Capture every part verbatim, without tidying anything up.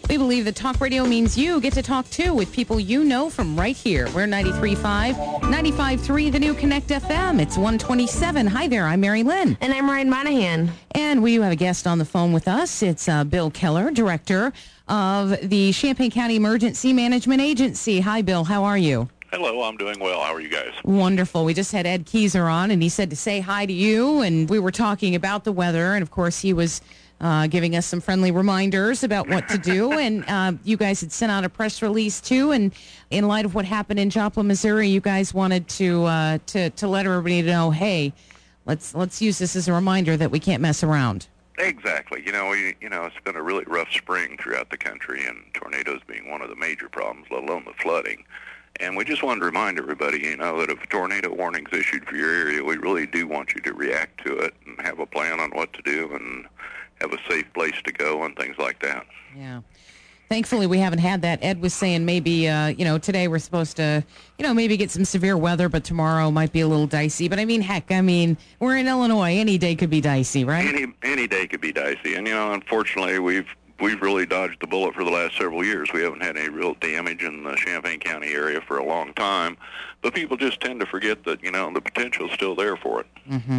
We believe that talk radio means you get to talk too with people you know from right here. We're ninety-three point five, ninety-five point three, the new Connect F M. It's one twenty-seven. Hi there, I'm Mary Lynn. And I'm Ryan Monahan. And we have a guest on the phone with us. It's uh, Bill Keller, Director of the Champaign County Emergency Management Agency. Hi, Bill. How are you? Hello, I'm doing well. How are you guys? Wonderful. We just had Ed Keyser on, and he said to say hi to you, and we were talking about the weather, and of course he was uh, giving us some friendly reminders about what to do, and uh, you guys had sent out a press release too, and in light of what happened in Joplin, Missouri, you guys wanted to uh, to to let everybody know, hey, let's let's use this as a reminder that we can't mess around. Exactly. You know, we, you know, it's been a really rough spring throughout the country, and tornadoes being one of the major problems, let alone the flooding. And we just wanted to remind everybody, you know, that if a tornado warning is issued for your area, we really do want you to react to it and have a plan on what to do and have a safe place to go and things like that. Yeah. Thankfully, we haven't had that. Ed was saying maybe, uh, you know, today we're supposed to, you know, maybe get some severe weather, but tomorrow might be a little dicey. But, I mean, heck, I mean, we're in Illinois. Any day could be dicey, right? Any any day could be dicey. And, you know, unfortunately, we've we've really dodged the bullet for the last several years. We haven't had any real damage in the Champaign County area for a long time. But people just tend to forget that, you know, the potential is still there for it. Mm-hmm.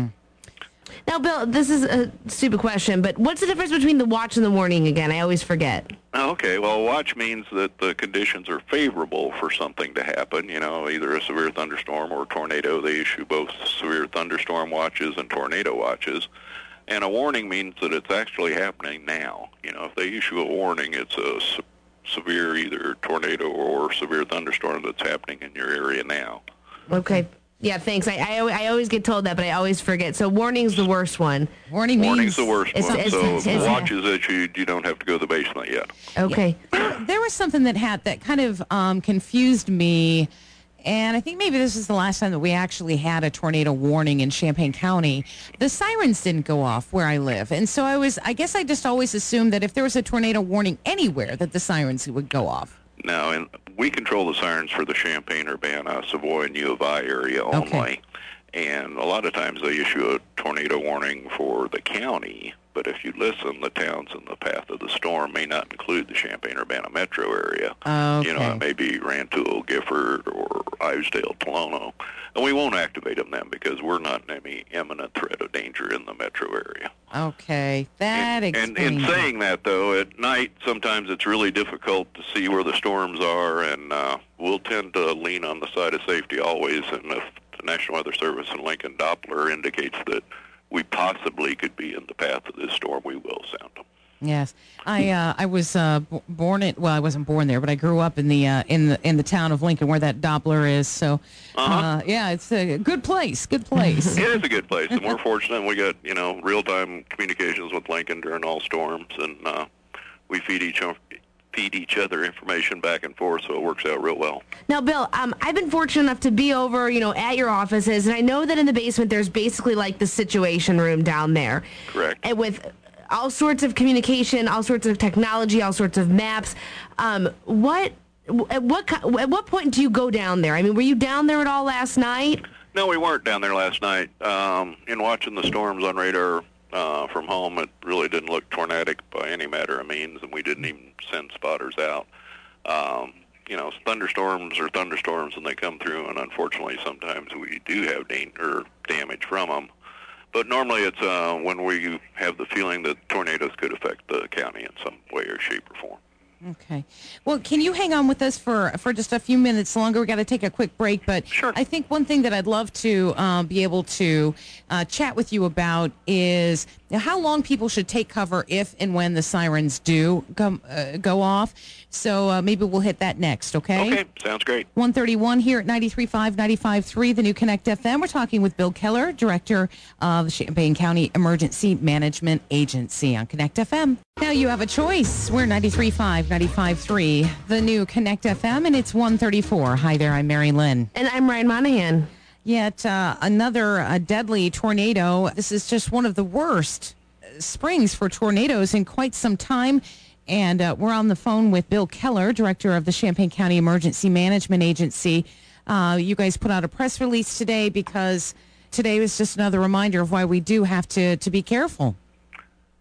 Now, Bill, this is a stupid question, but what's the difference between the watch and the warning again? I always forget. Okay, well, watch means that the conditions are favorable for something to happen, you know, either a severe thunderstorm or a tornado. They issue both severe thunderstorm watches and tornado watches. And a warning means that it's actually happening now. You know, if they issue a warning, it's a se- severe either tornado or severe thunderstorm that's happening in your area now. Okay. Yeah, thanks. I, I I always get told that, but I always forget. So warning's the worst one. Warning means... Warning's the worst it's, one. it's, so it's, if it's, the watch is issued, you don't have to go to the basement yet. Okay. There, there was something that had that kind of um, confused me, and I think maybe this is the last time that we actually had a tornado warning in Champaign County. The sirens didn't go off where I live, and so I was, I guess I just always assumed that if there was a tornado warning anywhere, that the sirens would go off. No, and we control the sirens for the Champaign, Urbana, Savoy, and U of I area only. Okay. And a lot of times they issue a tornado warning for the county, but if you listen, the towns in the path of the storm may not include the Champaign-Urbana metro area. Okay. You know, it may be Rantoul, Gifford, or Isedale, Tolono. And we won't activate them then because we're not in any imminent threat of danger in the metro area. Okay, that and, explains and in it. saying that, though, at night sometimes it's really difficult to see where the storms are, and uh, we'll tend to lean on the side of safety always. And if the National Weather Service and Lincoln Doppler indicates that we possibly could be in the path of this storm, we will sound them. Yes, I uh, I was uh, b- born in well, I wasn't born there, but I grew up in the uh, in the in the town of Lincoln where that Doppler is. So, Uh-huh. uh, yeah, it's a good place. Good place. It is a good place, and we're fortunate. We got you know real-time communications with Lincoln during all storms, and uh, we feed each o- feed each other information back and forth, so it works out real well. Now, Bill, um, I've been fortunate enough to be over, you know, at your offices, and I know that in the basement there's basically like the situation room down there. Correct. And with all sorts of communication, all sorts of technology, all sorts of maps. Um, what at what co- at what point do you go down there? I mean, were you down there at all last night? No, we weren't down there last night. Um, in watching the storms on radar uh, from home, it really didn't look tornadic by any matter of means, and we didn't even send spotters out. Um, you know, thunderstorms are thunderstorms, and they come through, and unfortunately sometimes we do have danger, damage from them. But normally it's uh, when we have the feeling that tornadoes could affect the county in some way or shape or form. Okay. Well, can you hang on with us for, for just a few minutes longer? We've got to take a quick break, but Sure. I think one thing that I'd love to um, be able to uh, chat with you about is how long people should take cover if and when the sirens do come, uh, go off. So uh, maybe we'll hit that next, okay? Okay, sounds great. one thirty-one here at ninety-three point five, ninety-five point three, the new Connect F M. We're talking with Bill Keller, Director of the Champaign County Emergency Management Agency on Connect F M. Now you have a choice. We're ninety-three point five, ninety-five point three, the new Connect F M, and it's one thirty-four. Hi there, I'm Mary Lynn. And I'm Ryan Monahan. Yet uh, another uh, deadly tornado. This is just one of the worst uh, springs for tornadoes in quite some time. And uh, we're on the phone with Bill Keller, Director of the Champaign County Emergency Management Agency. Uh, you guys put out a press release today because today was just another reminder of why we do have to, to be careful.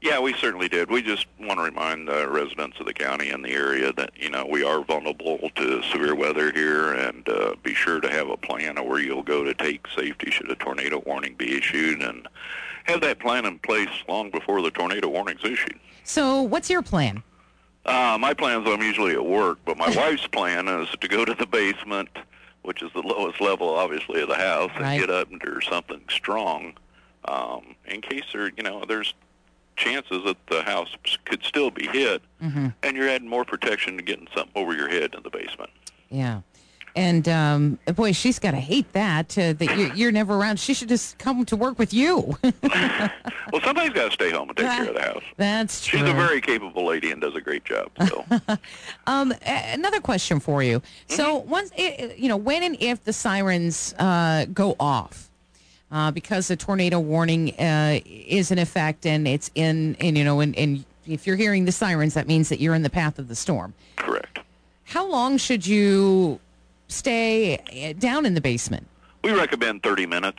Yeah, we certainly did. We just want to remind the residents of the county and the area that, you know, we are vulnerable to severe weather here, and uh, be sure to have a plan of where you'll go to take safety should a tornado warning be issued, and have that plan in place long before the tornado warning's issued. So what's your plan? Uh, my plan is I'm usually at work, but my wife's plan is to go to the basement, which is the lowest level, obviously, of the house, and Right. get under something strong um, in case there, you know, there's chances that the house could still be hit, Mm-hmm. and you're adding more protection to getting something over your head in the basement. Yeah. And, um, boy, she's got to hate that, uh, that you're, you're never around. She should just come to work with you. Well, somebody's got to stay home and take care of the house. That's true. She's a very capable lady and does a great job. So, Um, a- another question for you. So, once i- you know, when and if the sirens uh, go off, uh, because the tornado warning uh, is in effect, and it's in, and you know, and, and if you're hearing the sirens, that means that you're in the path of the storm. correct. How long should you stay uh, down in the basement? We recommend thirty minutes.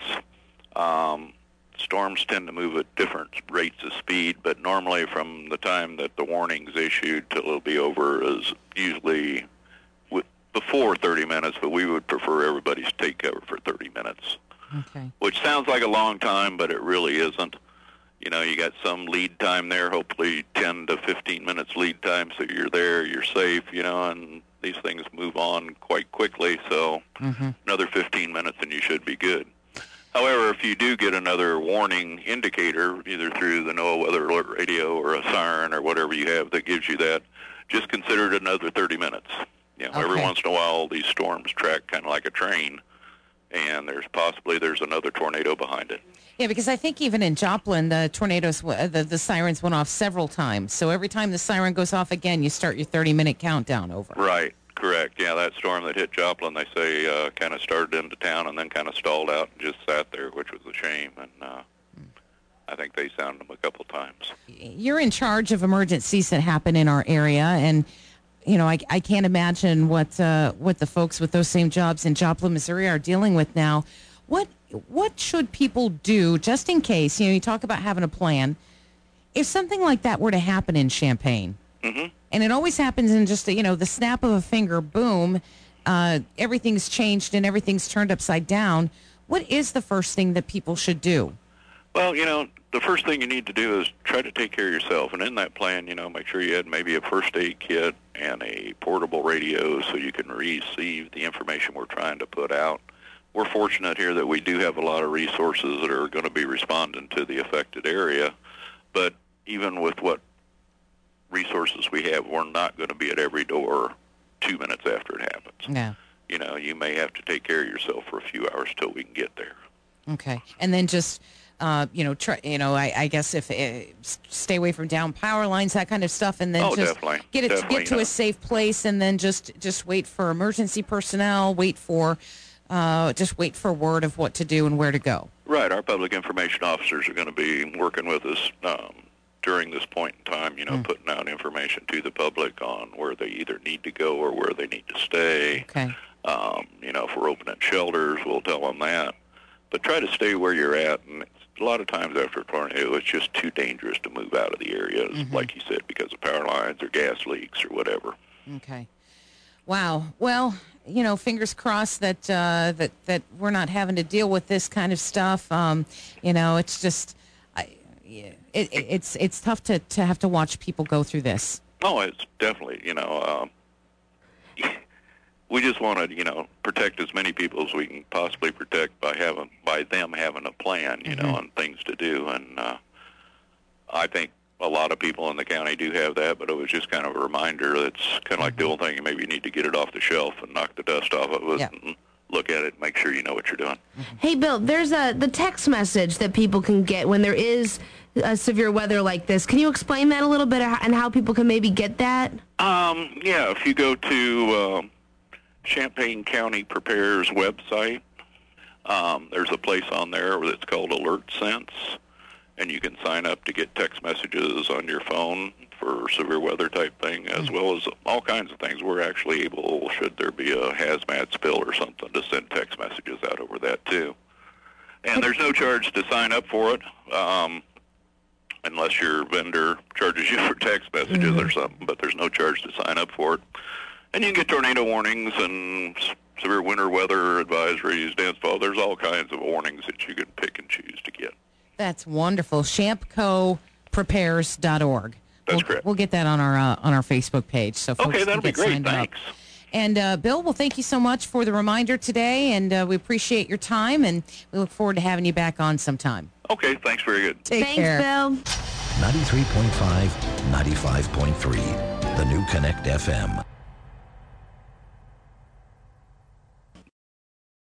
Um, storms tend to move at different rates of speed, but normally from the time that the warning's issued till it'll be over is usually w- before thirty minutes, but we would prefer everybody to take cover for thirty minutes, Okay. which sounds like a long time, but it really isn't. You know, you got some lead time there, hopefully ten to fifteen minutes lead time, so you're there, you're safe, you know, and these things move on quite quickly, so Mm-hmm. another fifteen minutes and you should be good. However, if you do get another warning indicator, either through the NOAA Weather Alert Radio or a siren or whatever you have that gives you that, just consider it another thirty minutes. You know, every Okay. once in a while these storms track kind of like a train, and there's possibly there's another tornado behind it. Yeah, because I think even in Joplin, the tornadoes, w- the, the sirens went off several times. So every time the siren goes off again, you start your thirty-minute countdown over. Right, correct. Yeah, that storm that hit Joplin, they say, uh, kind of started into town and then kind of stalled out and just sat there, which was a shame. And uh, I think they sounded them a couple times. You're in charge of emergencies that happen in our area, and you know I, I can't imagine what uh, what the folks with those same jobs in Joplin, Missouri, are dealing with now. What what should people do just in case? You know, you talk about having a plan. If something like that were to happen in Champaign, Mm-hmm. and it always happens in just a, you know the snap of a finger, boom, uh, everything's changed and everything's turned upside down. What is the first thing that people should do? Well, you know, the first thing you need to do is try to take care of yourself. And in that plan, you know, make sure you had maybe a first aid kit and a portable radio so you can receive the information we're trying to put out. We're fortunate here that we do have a lot of resources that are going to be responding to the affected area. But even with what resources we have, we're not going to be at every door two minutes after it happens. Yeah. You know, you may have to take care of yourself for a few hours till we can get there. Okay, and then just uh, you know, try, you know, I, I guess if uh, s- stay away from down power lines, that kind of stuff, and then Oh, just definitely. get it Definitely, get to yeah. a safe place, and then just just wait for emergency personnel, wait for uh, just wait for word of what to do and where to go. Right. Our public information officers are going to be working with us um, during this point in time, you know, Mm. putting out information to the public on where they either need to go or where they need to stay. Okay. Um, you know, if we're opening shelters, we'll tell them that. But try to stay where you're at. And it's, a lot of times after a tornado, it's just too dangerous to move out of the areas, Mhm. like you said, because of power lines or gas leaks or whatever. Okay. Wow. Well, you know, fingers crossed that uh, that that we're not having to deal with this kind of stuff. Um, you know, it's just, I, yeah, it, it, it's it's tough to, to have to watch people go through this. Oh, it's definitely, you know, um, we just want to, you know, protect as many people as we can possibly protect by having, by them having a plan, you know, Mhm. and things to do. And uh, I think a lot of people in the county do have that, but it was just kind of a reminder. It's kind of like the old thing, maybe you need to get it off the shelf and knock the dust off of it Yeah. and look at it and make sure you know what you're doing. Hey, Bill, there's a the text message that people can get when there is uh, severe weather like this. Can you explain that a little bit and how people can maybe get that? Um, yeah, if you go to um, Champaign County Prepares website, um, there's a place on there that's called Alert Sense, and you can sign up to get text messages on your phone for severe weather type thing, as well as all kinds of things. We're actually able, should there be a hazmat spill or something, to send text messages out over that too. And there's no charge to sign up for it. Um, unless your vendor charges you for text messages Mm-hmm. or something, but there's no charge to sign up for it. And you can get tornado warnings and s- severe winter weather advisories, dance fall. There's all kinds of warnings that you can pick and choose to get. That's wonderful. Shampco Prepares dot org. That's we'll, correct. We'll get that on our uh, on our Facebook page, so folks Okay, can that'll be get great. signed Thanks. up. And uh, Bill, well, thank you so much for the reminder today, and uh, we appreciate your time, and we look forward to having you back on sometime. Okay, thanks. Very good. Take Thanks, care. Bill. ninety-three point five, ninety-five point three, the new Connect F M.